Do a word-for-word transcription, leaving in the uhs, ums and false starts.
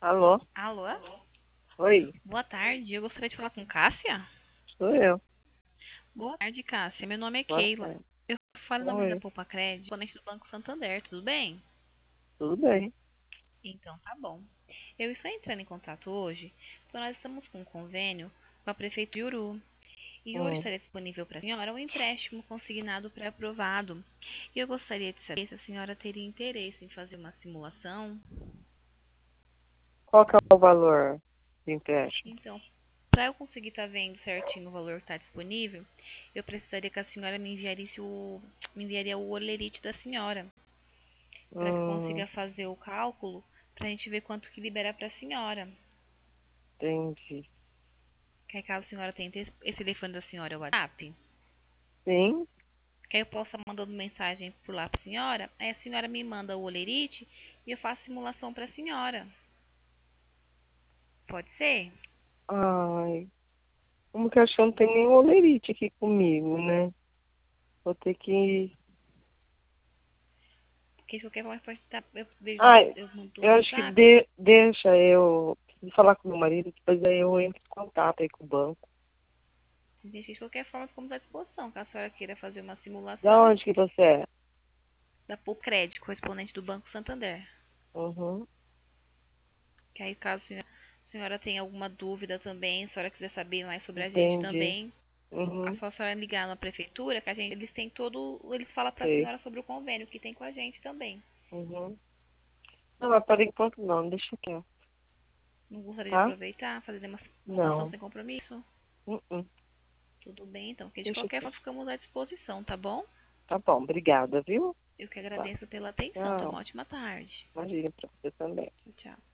Alô? Alô? Oi, Boa tarde. Eu gostaria de falar com Cássia. sou eu. Boa tarde, Cássia. Meu nome é Boa Keila. tarde. Eu falo em nome da Oi, Poupa Crédito, componente do Banco Santander, tudo bem? tudo bem? Então tá bom. Eu estou entrando em contato hoje, porque nós estamos com um convênio com a Prefeitura de Uru. E hoje Hum. estará disponível para a senhora um empréstimo consignado pré-aprovado. E eu gostaria de saber se a senhora teria interesse em fazer uma simulação. Qual que é o valor de empréstimo? Então, para eu conseguir estar vendo certinho o valor que está disponível, eu precisaria que a senhora me enviasse o, me enviaria o olerite da senhora, para que eu Hum, consiga fazer o cálculo, para a gente ver quanto que libera para a senhora. entendi. Que aí, caso a senhora tenha esse esse telefone da senhora, é o WhatsApp, Sim, que aí eu possa mandando mensagem por lá para a senhora, aí a senhora me manda o olerite e eu faço simulação para a senhora. Pode ser? ai, como que eu acho que eu não tenho nenhum olerite aqui comigo, né? Vou ter que... Porque de qualquer forma pode estar, eu vejo no, Ai, eu mando eu no acho que WhatsApp. de, deixa eu preciso falar com meu marido, depois aí eu entro em contato aí com o banco. De qualquer forma, ficamos à disposição, caso a senhora queira fazer uma Da simulação. onde que você é? Da Pulcred, correspondente do Banco Santander. Uhum, Que aí, caso a senhora, a senhora tenha alguma dúvida também, se a senhora quiser saber mais sobre a gente entendi. também, é Uhum, só a senhora ligar na prefeitura, que a gente, eles têm todo, eles falam pra sei. senhora sobre o convênio que tem com a gente também. Uhum. Não, mas por enquanto não, deixa quieto, Não gostaria de tá? aproveitar, fazer uma simulação Não. sem compromisso? Uh-uh. Tudo bem, então, porque de Deixa qualquer quieto. forma ficamos à disposição, tá bom? Tá bom, obrigada, viu? Eu que Tá. agradeço pela atenção. Tenha uma Tchau. ótima tarde. Imagina pra você também. Tchau, tchau.